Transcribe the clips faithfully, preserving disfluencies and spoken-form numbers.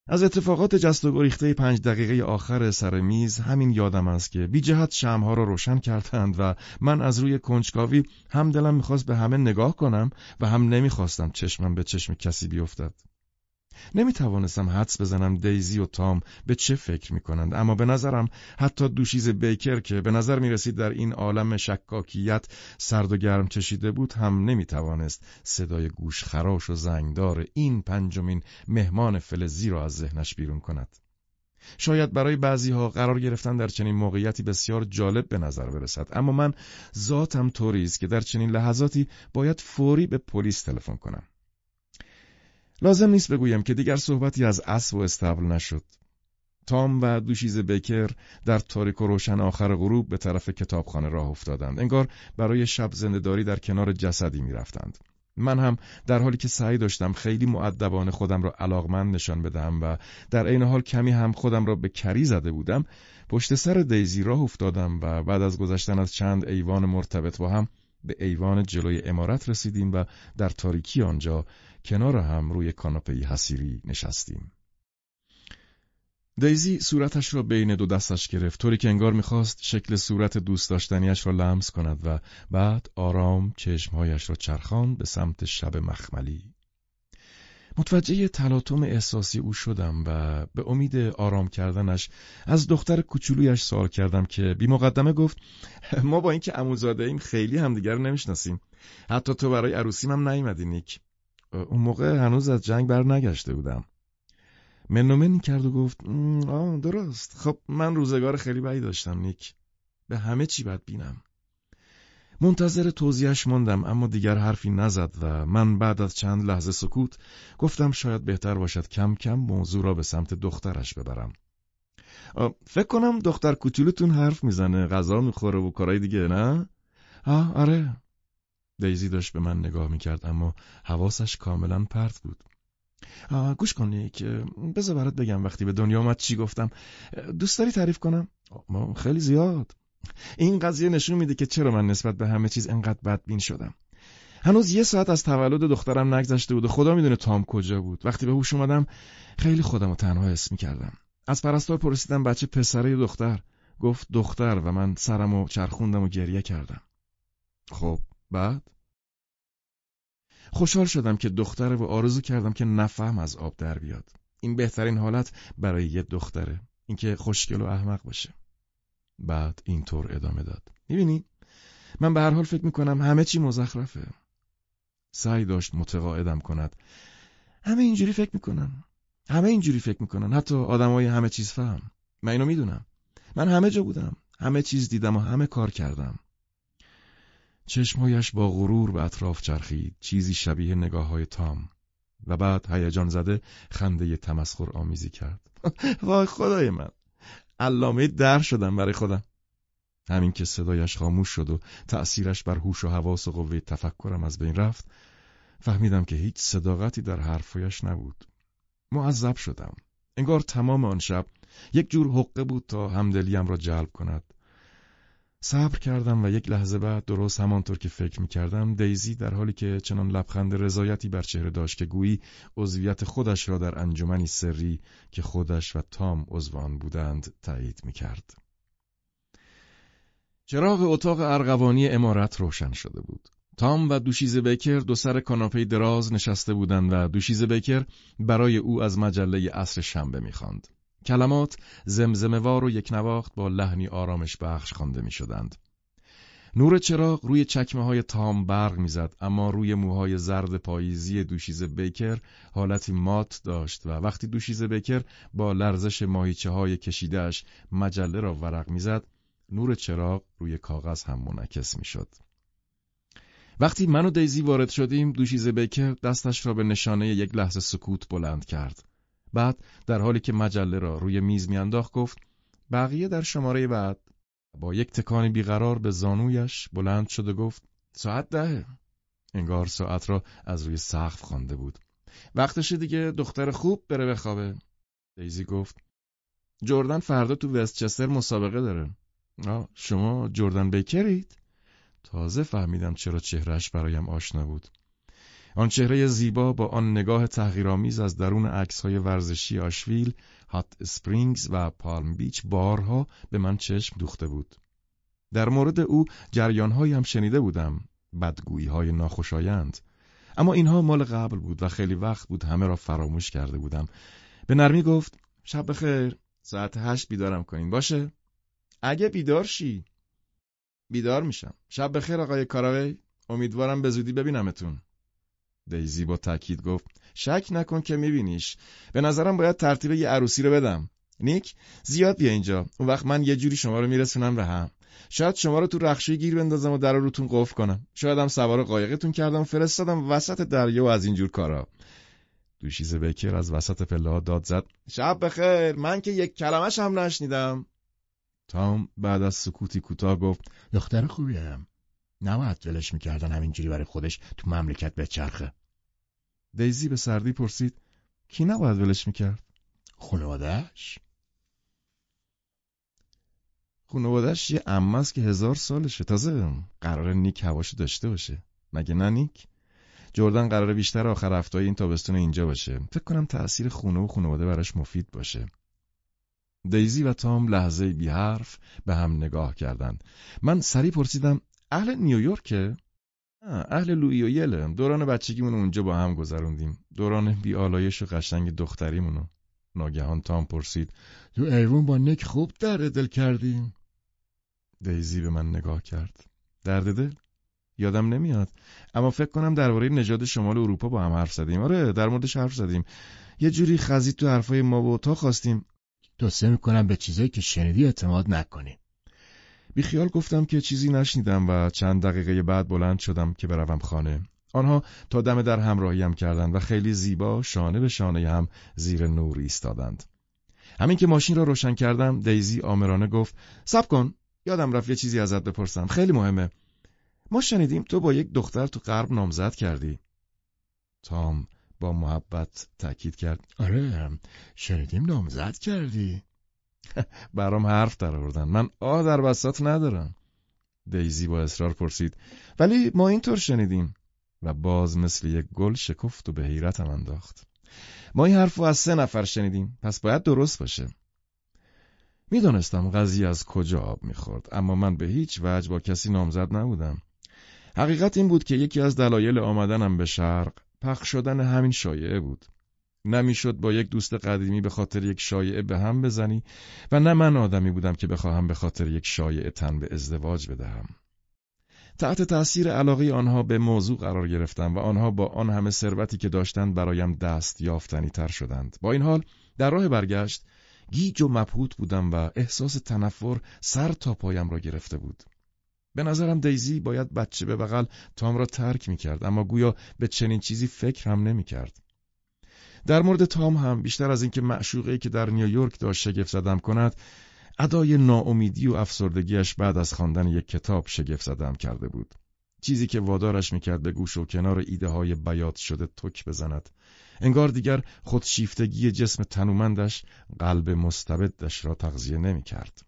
از اتفاقات جست و گریخته پنج دقیقه آخر سر میز همین یادم است که بی جهت شمع‌ها را روشن کردند و من از روی کنجکاوی هم دلم می‌خواست به همه نگاه کنم و هم نمی‌خواستم چشمم به چشم کسی بیفتد. نمی‌توانستم حدس بزنم دیزی و تام به چه فکر می‌کنند، اما به نظرم حتی دوشیز بیکر که به نظر می‌رسید در این عالم شکاکیت سرد و گرم چشیده بود هم نمی‌توانست صدای گوش خراش و زنگدار این پنجمین مهمان فلزی را از ذهنش بیرون کند. شاید برای بعضی‌ها قرار گرفتن در چنین موقعیتی بسیار جالب به نظر برسد، اما من ذاتم طوری است که در چنین لحظاتی باید فوری به پلیس تلفن کنم. لازم نیست بگویم که دیگر صحبتی از اسب و استبل نشد. تام و دوشیز بیکر در تاریک و روشن آخر غروب به طرف کتابخانه راه افتادند. انگار برای شب زنده‌داری در کنار جسدی می رفتند. من هم در حالی که سعی داشتم خیلی مؤدبانه خودم را علاقمند نشان بدهم و در عین حال کمی هم خودم را به کری زده بودم، پشت سر دیزی راه افتادم و بعد از گذشتن از چند ایوان مرتبط با هم به ایوان جلوی عمارت رسیدیم و در تاریکی آنجا کنار هم روی کاناپه‌ای حصیری نشستیم. دیزی صورتش را بین دو دستش گرفت، طوری که انگار می‌خواست شکل صورت دوست داشتنیش را لمس کند و بعد آرام چشمهایش را چرخاند به سمت شب مخملی. متوجه تلاطم احساسی او شدم و به امید آرام کردنش از دختر کوچولویش سوال کردم که بی مقدمه گفت ما با اینکه عموزاده ایم خیلی همدیگر رو نمیشناسیم. حتی تو برای عروسیم هم نیومدی نیک. اون موقع هنوز از جنگ بر نگشته بودم. منومنی کرد و گفت آه درست. خب من روزگار خیلی بدی داشتم نیک. به همه چی بد بینم. منتظر توضیحش ماندم اما دیگر حرفی نزد و من بعد از چند لحظه سکوت گفتم شاید بهتر باشد کم کم موضوع را به سمت دخترش ببرم. فکر کنم دختر کوچولوتون حرف میزنه، غذا میخوره و کارهای دیگه، نه؟ آه آره. دیزی داشت به من نگاه میکرد اما حواسش کاملا پرت بود. آه گوش کنی که بذار برات بگم وقتی به دنیا اومد چی گفتم. دوست داری تعریف کنم؟ ما خیلی زیاد. این قضیه نشون میده که چرا من نسبت به همه چیز انقدر بدبین شدم. هنوز یه ساعت از تولد دخترم نگذشته بود و خدا میدونه تام کجا بود. وقتی به هوش اومدم خیلی خودم رو تنها حس میکردم. از پرستار پرسیدم بچه پسره یا دختر؟ گفت دختر و من سرمو چرخوندم و گریه کردم. خب بعد؟ خوشحال شدم که دختره و آرزو کردم که نفهم از آب در بیاد. این بهترین حالت برای یه دختره، اینکه خوشگل و احمق باشه. بعد اینطور ادامه داد. میبینی؟ من به هر حال فکر میکنم همه چی مزخرفه. سعی داشت متقاعدم کند. همه اینجوری فکر میکنن. همه اینجوری فکر میکنن. حتی آدمای همه چیز فهم. من اینو میدونم. من همه جا بودم. همه چیز دیدم و همه کار کردم. چشمهایش با غرور به اطراف چرخید. چیزی شبیه نگاه‌های تام. و بعد هیجان زده خنده تمسخر آمیزی کرد. وای خدای من. علامه در شدم برای خودم. همین که صدایش خاموش شد و تأثیرش بر هوش و حواس و قوه تفکرم از بین رفت، فهمیدم که هیچ صداقتی در حرفایش نبود. معذب شدم. انگار تمام آن شب یک جور حقه بود تا همدلیم را جلب کند. صبر کردم و یک لحظه بعد درست همانطور که فکر می‌کردم دیزی در حالی که چنان لبخند رضایتی بر چهره داشت که گویی عضویت خودش را در انجمنی سری که خودش و تام عضو آن بودند تایید می‌کرد. چراغ اتاق ارغوانی عمارت روشن شده بود. تام و دوشیز بیکر دو سر کاناپه دراز نشسته بودند و دوشیز بیکر برای او از مجله عصر شنبه می‌خواند. کلمات زمزمه‌وار و یک نواخت با لحنی آرامش بخش خوانده می‌شدند. نور چراغ روی چکمه‌های تام برق می‌زد، اما روی موهای زرد پاییزی دوشیز بیکر حالتی مات داشت و وقتی دوشیز بیکر با لرزش ماهیچه‌های کشیده‌اش مجله را ورق می‌زد، نور چراغ روی کاغذ هم منعکس می‌شد. وقتی من و دیزی وارد شدیم، دوشیز بیکر دستش را به نشانه یک لحظه سکوت بلند کرد. بعد در حالی که مجله را روی میز میانداخت گفت بقیه در شماره بعد. با یک تکانی بیقرار به زانویش بلند شد و گفت ساعت ده. انگار ساعت را از روی سقف خوانده بود. وقتشه دیگه دختر خوب بره بخوابه. دیزی گفت جردن فردا تو وستچستر مسابقه داره. آه شما جردن بیکرید؟ تازه فهمیدم چرا چهرهش برایم آشنا بود. آن چهره زیبا با آن نگاه تحقیرآمیز از درون عکس‌های ورزشی آشویل، هات اسپرینگز و پالم بیچ بارها به من چشم دوخته بود. در مورد او جریان‌هایی هم شنیده بودم، بدگویی‌های ناخوشایند، اما اینها مال قبل بود و خیلی وقت بود همه را فراموش کرده بودم. به نرمی گفت: شب بخیر، ساعت هشت بیدارم کنین باشه؟ اگه بیدار شی. بیدار میشم. شب بخیر آقای کاراوی، امیدوارم به زودی ببینمتون. دیزی با تاکید گفت: شک نکن که میبینیش. به نظرم باید ترتیب یه عروسی رو بدم. نیک، زیاد بیا اینجا، اون وقت من یه جوری شما رو میرسونم به هم. شاید شما رو تو رخشوی گیر بندازم و در رو روتون قفل کنم. شاید هم سوار قایقتون کردم فرستادم وسط دریا و از اینجور کارا. دوشیزه بیکر از وسط پله‌ها داد زد: شب بخیر، من که یک کلمش هم نشنیدم. تام بعد از سکوتی کوتاه گفت: دختر خوبیم. نباید ولش میکردن همینجوری برای خودش تو مملکت بچرخه. دیزی به سردی پرسید: کی نباید ولش میکرد؟ خانواده‌اش. خانواده‌اش یه عمه است که هزار سالشه. تازه قراره نیک هواشو داشته باشه. مگه نه نیک؟ جردن قراره بیشتر آخر هفته‌های این تابستون اینجا باشه. فکر کنم تأثیر خونه و خانواده براش مفید باشه. دیزی و تام لحظه بی حرف به هم نگاه کردند. من سریع پرسیدم: اهل نیویورکه؟ اهل لوئیویل. دوران بچگیمون اونجا با هم گذروندیم. دوران بی آلایش و قشنگ دختریمونو. ناگهان تام پرسید: تو ایوون با نیک خوب درد دل کردیم؟ دیزی به من نگاه کرد. درد دل؟ یادم نمیاد، اما فکر کنم درباره نژاد شمال اروپا با هم حرف زدیم. آره، در موردش حرف زدیم. یه جوری خزید تو حرفای ما و تا خواستیم. توصیه میکنم به چیزایی که شنیدی اعتماد نکنی. بی خیال گفتم که چیزی نشنیدم و چند دقیقه بعد بلند شدم که بروم خانه. آنها تا دم در همراهیم کردند و خیلی زیبا شانه به شانه هم زیر نور ایستادند. همین که ماشین را روشن کردم، دیزی آمرانه گفت: صبر کن، یادم رفت یه چیزی ازت بپرسم، خیلی مهمه. ما شنیدیم تو با یک دختر تو غرب نامزد کردی. تام با محبت تأکید کرد: آره، شنیدیم نامزد کردی. برام حرف در آوردن. من آه در بساط ندارم. دیزی با اصرار پرسید: ولی ما اینطور شنیدیم. و باز مثل یک گل شکفت و به حیرتم انداخت. ما این حرفو از سه نفر شنیدیم، پس باید درست باشه. میدونستم قضیه از کجا آب میخورد، اما من به هیچ وجه با کسی نامزد نبودم. حقیقت این بود که یکی از دلایل آمدنم به شرق پخش شدن همین شایعه بود. نمیشد با یک دوست قدیمی به خاطر یک شایعه به هم بزنی و نه من آدمی بودم که بخواهم به خاطر یک شایعه تن به ازدواج بدهم. تحت تأثیر علاقه آنها به موضوع قرار گرفتم و آنها با آن همه ثروتی که داشتند برایم دست یافتنی تر شدند. با این حال در راه برگشت گیج و مبهوت بودم و احساس تنفر سر تا پایم را گرفته بود. به نظرم دیزی باید بچه به بغل تام را ترک می کرد، اما گویا به چنین چیزی فکر هم نمی کرد. در مورد تام هم بیشتر از اینکه معشوقه‌ای که در نیویورک داشت شگفت زدم کند، ادای ناامیدی و افسردگیش بعد از خواندن یک کتاب شگفت زدم کرده بود. چیزی که وادارش میکرد به گوش و کنار ایده های بیات شده تک بزند. انگار دیگر خودشیفتگی جسم تنومندش قلب مستبدش را تغذیه نمیکرد.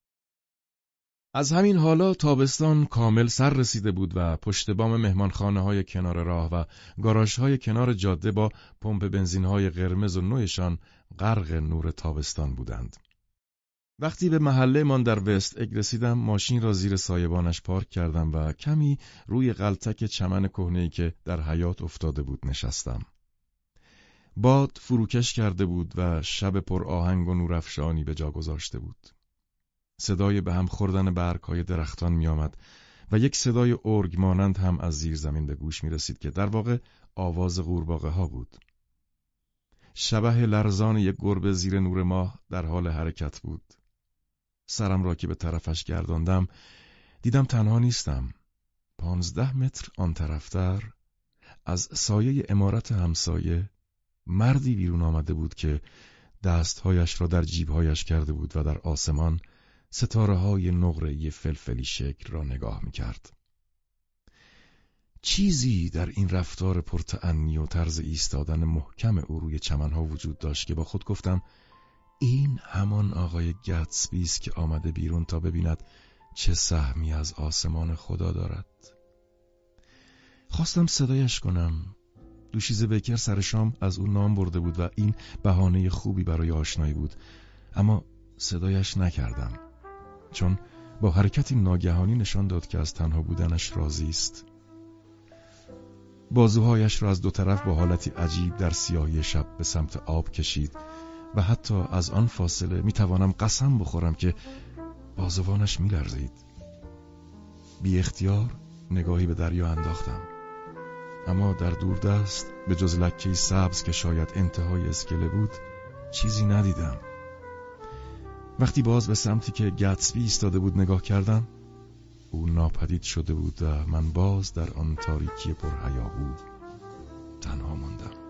از همین حالا تابستان کامل سر رسیده بود و پشت بام مهمانخانه های کنار راه و گاراژ های کنار جاده با پمپ بنزین های قرمز و نوعشان غرق نور تابستان بودند. وقتی به محله من در وست اگ رسیدم، ماشین را زیر سایبانش پارک کردم و کمی روی غلطک چمن کهنه‌ای که در حیاط افتاده بود نشستم. باد فروکش کرده بود و شب پر آهنگ و نورافشانی به جا گذاشته بود. صدای به هم خوردن برگ‌های درختان می آمد و یک صدای ارگ مانند هم از زیر زمین به گوش می رسید که در واقع آواز قورباغه ها بود. شبح لرزان یک گربه زیر نور ماه در حال حرکت بود. سرم را که به طرفش گرداندم دیدم تنها نیستم. پانزده متر آن طرفتر از سایه عمارت همسایه مردی بیرون آمده بود که دستهایش را در جیبهایش کرده بود و در آسمان ستاره‌های نقره‌ای فلفلی شکل را نگاه می‌کرد. چیزی در این رفتار پرتعنی و طرز ایستادن محکم او روی چمن‌ها وجود داشت که با خود گفتم این همان آقای گتسبی است که آمده بیرون تا ببیند چه سهمی از آسمان خدا دارد. خواستم صدایش کنم، دوشیزه بیکر سر شام از او نام برده بود و این بهانه خوبی برای آشنایی بود، اما صدایش نکردم، چون با حرکتی ناگهانی نشان داد که از تنها بودنش راضی است. بازوهایش را از دو طرف با حالتی عجیب در سیاهی شب به سمت آب کشید و حتی از آن فاصله می توانم قسم بخورم که بازوانش می لرزید. بی اختیار نگاهی به دریا انداختم، اما در دوردست به جز لکه‌ای سبز که شاید انتهای اسکله بود چیزی ندیدم. وقتی باز به سمتی که گتسبی ایستاده بود نگاه کردم، او ناپدید شده بود و من باز در آن تاریکی پرهیاهو تنها ماندم.